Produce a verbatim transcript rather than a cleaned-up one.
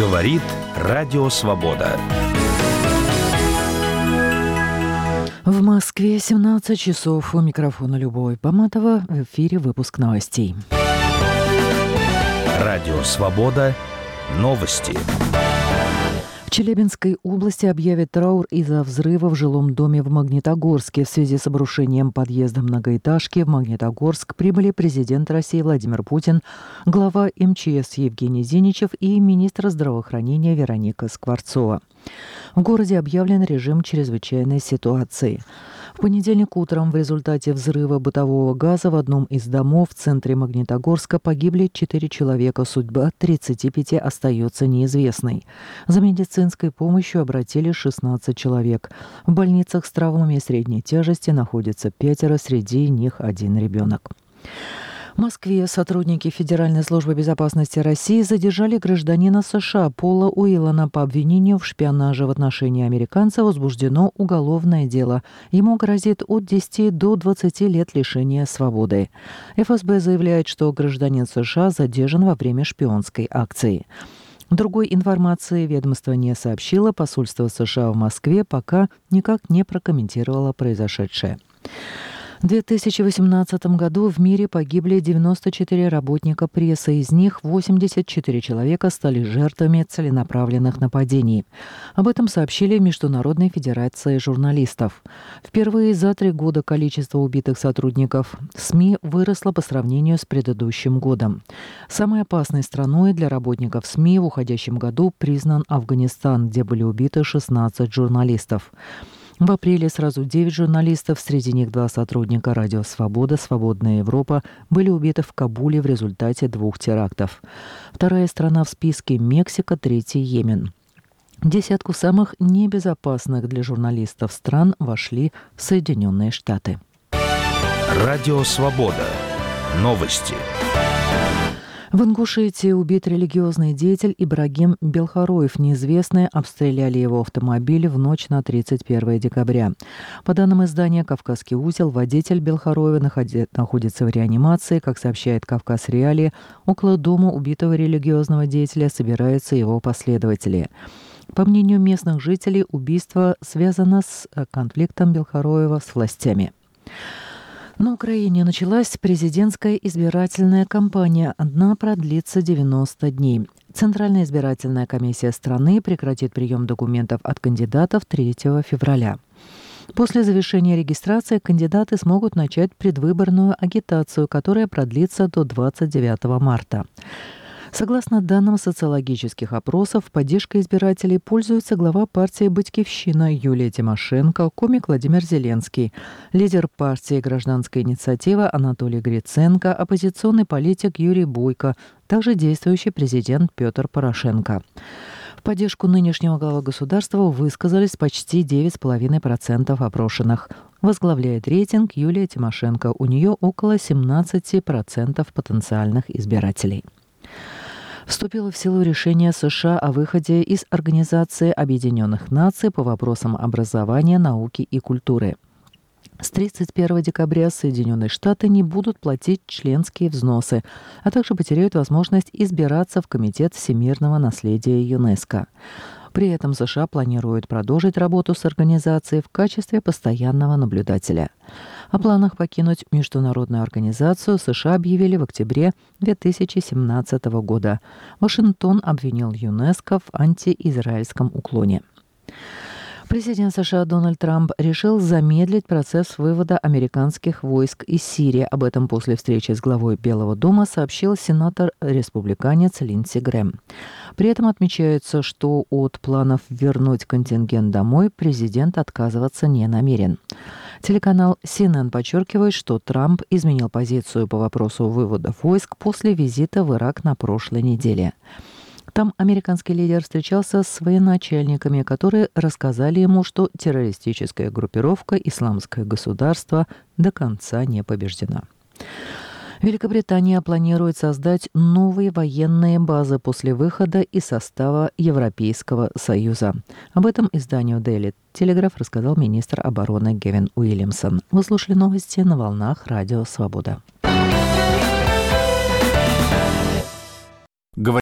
Говорит Радио Свобода. В Москве семнадцать часов. У микрофона Любовь Баматова. В эфире выпуск новостей. Радио Свобода. Новости. В Челябинской области объявят траур из-за взрыва в жилом доме в Магнитогорске. В связи с обрушением подъезда многоэтажки в Магнитогорск прибыли президент России Владимир Путин, глава эм че эс Евгений Зиничев и министр здравоохранения Вероника Скворцова. В городе объявлен режим чрезвычайной ситуации. В понедельник утром в результате взрыва бытового газа в одном из домов в центре Магнитогорска погибли четыре человека. Судьба тридцати пяти остается неизвестной. За медицинской помощью обратились шестнадцать человек. В больницах с травмами средней тяжести находится пятеро, среди них один ребенок. В Москве сотрудники Федеральной службы безопасности России задержали гражданина США Пола Уиллана по обвинению в шпионаже в отношении американца. Возбуждено уголовное дело. Ему грозит от десяти до двадцати лет лишения свободы. эф эс бэ заявляет, что гражданин США задержан во время шпионской акции. Другой информации ведомство не сообщило. Посольство США в Москве пока никак не прокомментировало произошедшее. В две тысячи восемнадцатом году в мире погибли девяносто четыре работника прессы. Из них восемьдесят четыре человека стали жертвами целенаправленных нападений. Об этом сообщили в Международной федерации журналистов. Впервые за три года количество убитых сотрудников СМИ выросло по сравнению с предыдущим годом. Самой опасной страной для работников СМИ в уходящем году признан Афганистан, где были убиты шестнадцать журналистов. В апреле сразу девять журналистов, среди них два сотрудника «Радио Свобода», «Свободная Европа», были убиты в Кабуле в результате двух терактов. Вторая страна в списке – Мексика, третий – Йемен. В десятку самых небезопасных для журналистов стран вошли Соединенные Штаты. Радио Свобода. Новости. В Ингушетии убит религиозный деятель Ибрагим Белхароев. Неизвестные обстреляли его автомобиль в ночь на тридцать первое декабря. По данным издания «Кавказский узел», водитель Белхароева находи- находится в реанимации. Как сообщает «Кавказ Реалии», около дома убитого религиозного деятеля собираются его последователи. По мнению местных жителей, убийство связано с конфликтом Белхароева с властями. На Украине началась президентская избирательная кампания. Она продлится девяносто дней. Центральная избирательная комиссия страны прекратит прием документов от кандидатов третьего февраля. После завершения регистрации кандидаты смогут начать предвыборную агитацию, которая продлится до двадцать девятого марта. Согласно данным социологических опросов, поддержкой избирателей пользуется глава партии «Батькивщина» Юлия Тимошенко, комик Владимир Зеленский, лидер партии «Гражданская инициатива» Анатолий Гриценко, оппозиционный политик Юрий Бойко, также действующий президент Петр Порошенко. В поддержку нынешнего главы государства высказались почти девять целых пять десятых процента опрошенных. Возглавляет рейтинг Юлия Тимошенко. У нее около семнадцать процентов потенциальных избирателей. Вступило в силу решение США о выходе из Организации Объединенных Наций по вопросам образования, науки и культуры. С тридцать первого декабря Соединенные Штаты не будут платить членские взносы, а также потеряют возможность избираться в Комитет всемирного наследия ЮНЕСКО. При этом США планируют продолжить работу с организацией в качестве постоянного наблюдателя. О планах покинуть международную организацию США объявили в октябре две тысячи семнадцатого года. Вашингтон обвинил ЮНЕСКО в антиизраильском уклоне. Президент США Дональд Трамп решил замедлить процесс вывода американских войск из Сирии. Об этом после встречи с главой Белого дома сообщил сенатор-республиканец Линдси Грэм. При этом отмечается, что от планов вернуть контингент домой президент отказываться не намерен. Телеканал си эн эн подчеркивает, что Трамп изменил позицию по вопросу вывода войск после визита в Ирак на прошлой неделе. Там американский лидер встречался с военачальниками, которые рассказали ему, что террористическая группировка «Исламское государство» до конца не побеждена. Великобритания планирует создать новые военные базы после выхода из состава Европейского Союза. Об этом изданию Daily Telegraph рассказал министр обороны Гэвин Уильямсон. Вы слушали новости на волнах Радио Свобода.